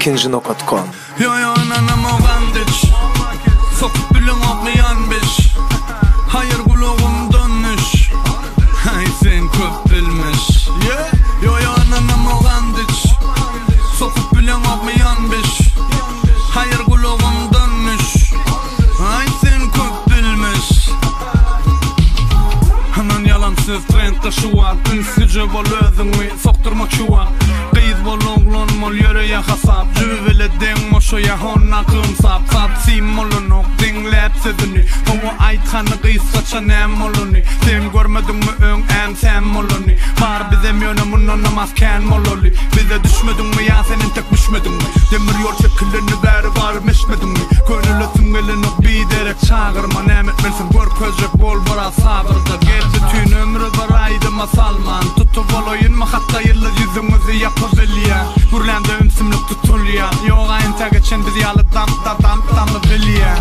kinji.com. Yo anam ogandiç sokup bilen okmayan biş. Hayır kulağım dönmüş. Hay sen köp bilmiş. Yo anam ogandiç sokup bilen okmayan biş. Hayır kulağım dönmüş. Hay sen köp bilmiş. Hemen yalansız trendde şu an ünsüce bol özüňi sokturmak şu an. Qyz bol oglon mol ýöreýe hasap. Jübile deň moşoýa honna kymsap. Satsim molunok dinläp sözüni. Oňa aýtkany qysgaça näme moluni. Sen görmediňmi öň äm sen moluni. Bar bize ýöne mundan namaz kän moluli. Bize düşmediňmi ýa senin tek düşmediňmi. Demir ýol çekilini bäri bar meşmediňmi. Gönüle süňgelini biderek çağırma näme etmelsin. Gör közjek bol bara sabırda. Bütün ömrü bir aydıma salman. Tutup oloyunma hatta yıldız yüzümüzü yapabilya. Gürlende ümsümlük tutulya. Yoga ente geçen biz yalı damlı bilya.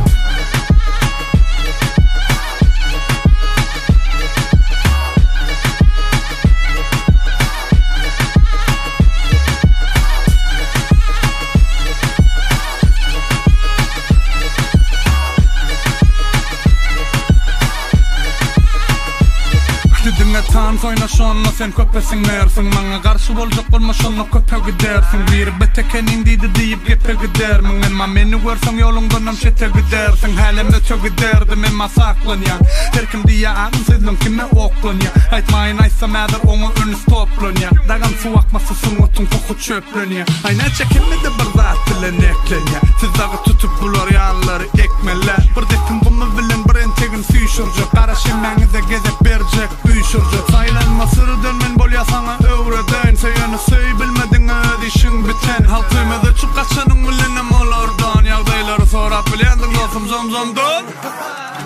Tan soynaşanla sen köpesin mersin. Maňa garşy boljak bolmaşanla köpe gidersin. Bir betekenin diýdi diýip gepe gidermin. Emma meni görseň ýolundan çete gidersin. Hälemde çok giderdim emma saklanýan. Herkim diýä agym sizden kime oklanýa. Aýtmaýyn aýsam äder oňa önüs toplanýa. Dagan su akmasy suňatyň toku çöplenýa. Aýna çekimde bir zat bilen eklenýa. Siz dagy tutup bular ýallary ekmeler. Bir detim bunu bilen bir entegin süýşürjek. Garaşy meňize gezek berjek üýşürjek. Saylanma sırdan men bolýa sana öwreden. Seýany söý bilmediň öz işiň biten. Halkymyza çyk gaçanyň bilenem olardan. Ýagdaýlary sorap bilendiň dostum zomzomdan.